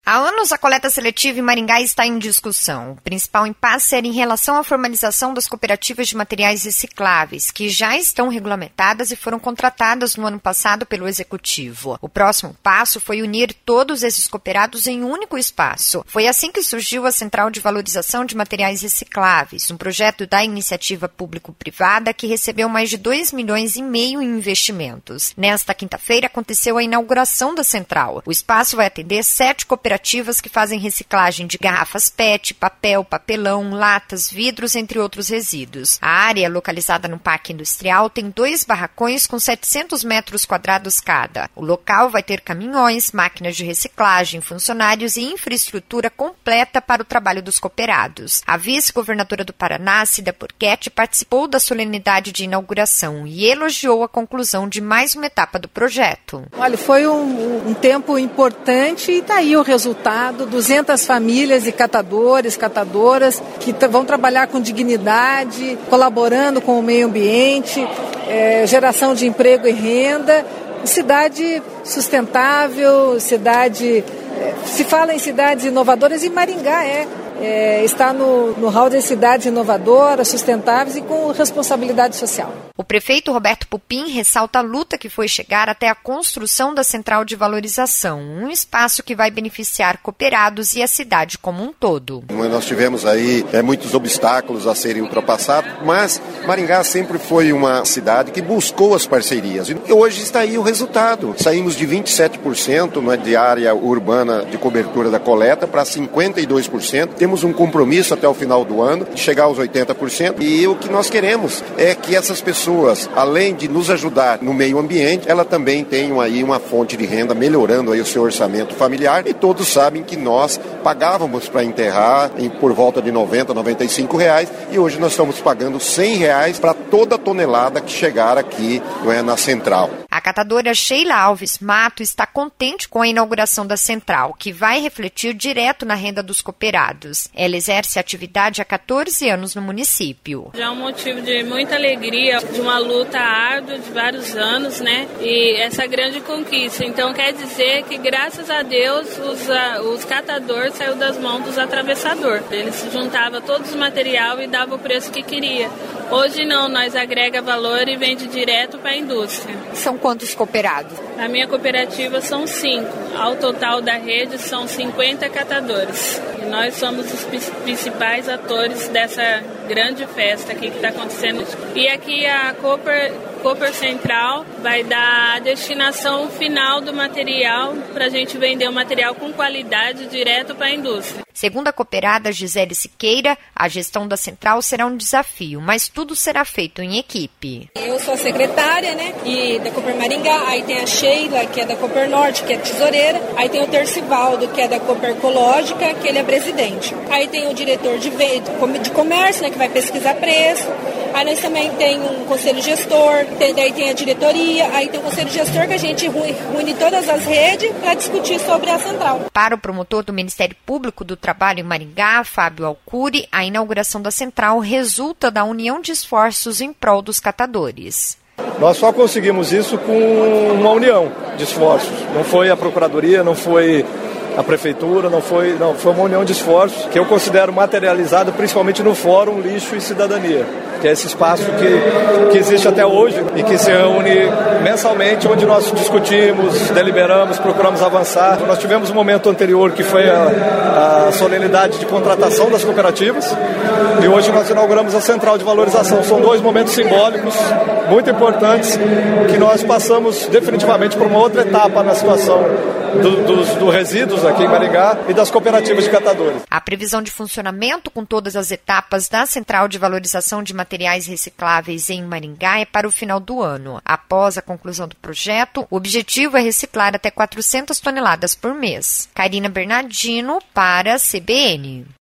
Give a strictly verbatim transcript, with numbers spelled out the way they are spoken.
Há anos, a coleta seletiva em Maringá está em discussão. O principal impasse era em relação à formalização das cooperativas de materiais recicláveis, que já estão regulamentadas e foram contratadas no ano passado pelo Executivo. O próximo passo foi unir todos esses cooperados em um único espaço. Foi assim que surgiu a Central de Valorização de Materiais Recicláveis, um projeto da iniciativa público-privada que recebeu mais de dois milhões e meio em investimentos. Nesta quinta-feira, aconteceu a inauguração da central. O espaço vai atender sete cooperativas que fazem reciclagem de garrafas P E T, papel, papelão, latas, vidros, entre outros resíduos. A área, localizada no Parque Industrial, tem dois barracões com setecentos metros quadrados cada. O local vai ter caminhões, máquinas de reciclagem, funcionários e infraestrutura completa para o trabalho dos cooperados. A vice-governadora do Paraná, Cida Borghetti, participou da solenidade de inauguração e elogiou a conclusão de mais uma etapa do projeto. Olha, foi um, um tempo importante e está aí o resultado. Resultado, duzentas famílias e catadores, catadoras que t- vão trabalhar com dignidade, colaborando com o meio ambiente, é, geração de emprego e renda, cidade sustentável, cidade, é, se fala em cidades inovadoras e Maringá é, é está no, no hall das cidades inovadoras, sustentáveis e com responsabilidade social. O prefeito Roberto Pupim ressalta a luta que foi chegar até a construção da Central de Valorização, um espaço que vai beneficiar cooperados e a cidade como um todo. Nós tivemos aí é, muitos obstáculos a serem ultrapassados, mas Maringá sempre foi uma cidade que buscou as parcerias. E hoje está aí o resultado. Saímos de vinte e sete por cento né, de área urbana de cobertura da coleta para cinquenta e dois por cento. Temos um compromisso até o final do ano de chegar aos oitenta por cento. E o que nós queremos é que essas pessoas pessoas, além de nos ajudar no meio ambiente, ela também tem aí uma fonte de renda, melhorando aí o seu orçamento familiar. E todos sabem que nós pagávamos para enterrar em, por volta de noventa, noventa e cinco reais, e hoje nós estamos pagando cem reais para toda tonelada que chegar aqui, não é, na central. A catadora Sheila Alves Mato está contente com a inauguração da central, que vai refletir direto na renda dos cooperados. Ela exerce atividade há quatorze anos no município. Já é um motivo de muita alegria, de uma luta árdua de vários anos, né? E essa grande conquista. Então quer dizer que, graças a Deus, os, a, os catadores saiu das mãos dos atravessadores. Eles juntavam todos os material e davam o preço que queria. Hoje não, nós agrega valor e vende direto para a indústria. São quantos cooperados? Na minha cooperativa são cinco. Ao total da rede são cinquenta catadores. E nós somos os principais atores dessa grande festa aqui que está acontecendo. E aqui a Cooper, Cooper Central vai dar a destinação final do material para a gente vender o material com qualidade direto para a indústria. Segundo a cooperada Gisele Siqueira, a gestão da central será um desafio, mas tudo será feito em equipe. Eu sou a secretária, né, e da Cooper Maringá, aí tem a Sheila, que é da Cooper Norte, que é tesoureira, aí tem o Tercivaldo, que é da Cooper Ecológica, que ele é presidente. Aí tem o diretor de, de comércio, né, que vai pesquisar preço. Aí nós também tem um conselho gestor, tem, daí tem a diretoria, aí tem o conselho gestor que a gente reúne todas as redes para discutir sobre a central. Para o promotor do Ministério Público do Trabalho em Maringá, Fábio Alcuri, a inauguração da central resulta da união de esforços em prol dos catadores. Nós só conseguimos isso com uma união de esforços. Não foi a Procuradoria, não foi a Prefeitura, não foi, não, foi uma união de esforços que eu considero materializada principalmente no Fórum Lixo e Cidadania, que é esse espaço que, que existe até hoje e que se reúne mensalmente, onde nós discutimos, deliberamos, procuramos avançar. Nós tivemos um momento anterior que foi a, a solenidade de contratação das cooperativas e hoje nós inauguramos a Central de Valorização. São dois momentos simbólicos muito importantes que nós passamos definitivamente por uma outra etapa na situação do, dos do resíduos aqui em Maringá e das cooperativas de catadores. A previsão de funcionamento com todas as etapas da Central de Valorização de Materiais Recicláveis em Maringá é para o final do ano. Após a conclusão do projeto, o objetivo é reciclar até quatrocentas toneladas por mês. Karina Bernardino para a C B N.